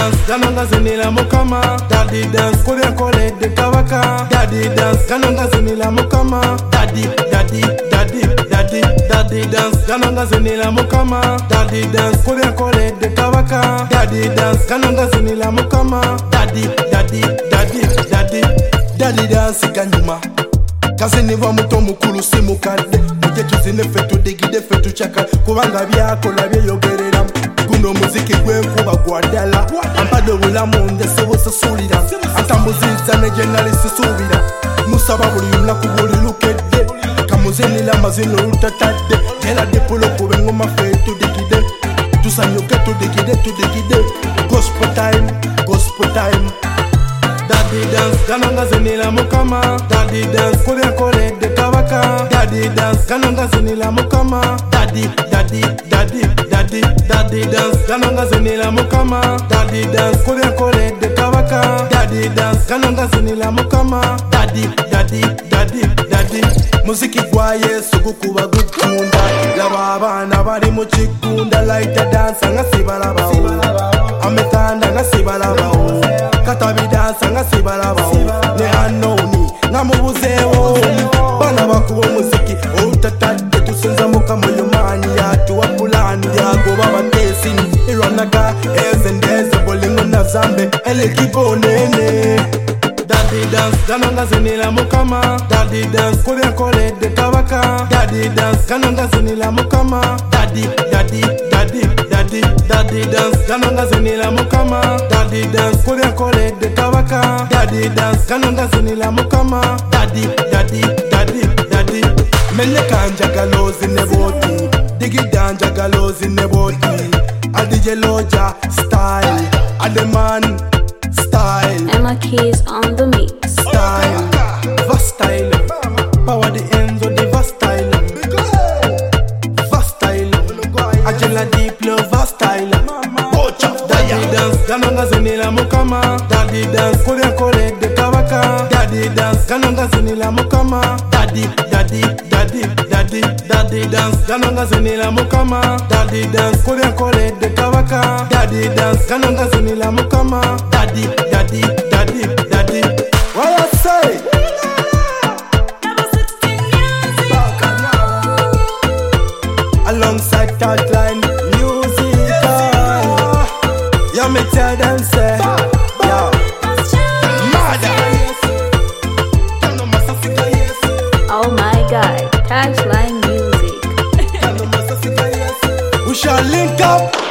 dance, kananga zinila mukama. Daddy dance, kule kole de kawaka. Daddy dance, kananga zinila mukama. Daddy, daddy, daddy, daddy, daddy dance, kananga zinila mukama. Daddy dance, kule kole de kawaka. Daddy dance, kananga zinila mukama. Daddy, daddy, daddy, daddy, daddy dance kanyuma. Kazi niva muto mukuru si mukadde. Muje tuzine fetu digide fetu chaka. Kubanga byakola byeyogerera. Guno muziki gwenkuba gwadala. Ampade bulamu ndese busasulira. Atambuziza ne jenali sisubira. Musaba buli lunaku buli lukedde. Kamuzinila mazino lutatadde. Jela dipulo kube ngoma fetu digide. Tusanyuke tudigide. Gospel time, gospel time. Daddy dance, kananga zinila mukama. Daddy dance, kule de kawaka. Daddy dance, kananga zinila mukama. Daddy, daddy, daddy, daddy, daddy dance, kananga zinila mukama. Daddy dance, kule de kawaka. Daddy dance, kananga zinila mukama. Daddy, daddy, daddy, daddy. Muziki gwa Yesu gukuba gukunda. Laba abana bari mu kigunda. Laita dance nga sibalabawo. Ametanda nga sibalabawo. Katabi dance nga sibalabawo. Ne anoni nga mubuzeewo. Bana bakuba muziki outatadde tusinza mukama yomani yatuwa pulani yagoba batesini irwanaga ezendeze bolingo na zambe elekibo nene. Daddy dance, kananga zinila mukama. Daddy dance, kule de kawaka. Daddy dance, kananga zinila mukama. Daddy, daddy, daddy, daddy, daddy dance, kananga zinila mukama. Daddy dance, kule de kawaka. Daddy dance, kananga zinila mukama. Daddy, daddy, daddy, daddy. Mene kanjagalo zineboti, digida njagalo zineboti. Adije loja style, ademan style. Emma Keys on the mix. Style, Vastyle, power the ends of the Vastyle. Vastyle, Angela Deep Love Vastyle. Daddy dance, kananga zinila mukama. Daddy dance, kule de kawaka. Daddy dance, kananga zinila mukama. Daddy, daddy, daddy, daddy, daddy dance, kananga zinila mukama. Daddy dance, kule de kawaka. Daddy dance, kananga zinila mukama. Daddy, daddy, daddy, daddy. What I say? Alongside Touchline Music. Yeah, me tell them say, yeah, Oh my God, Touchline Music. we shall link up.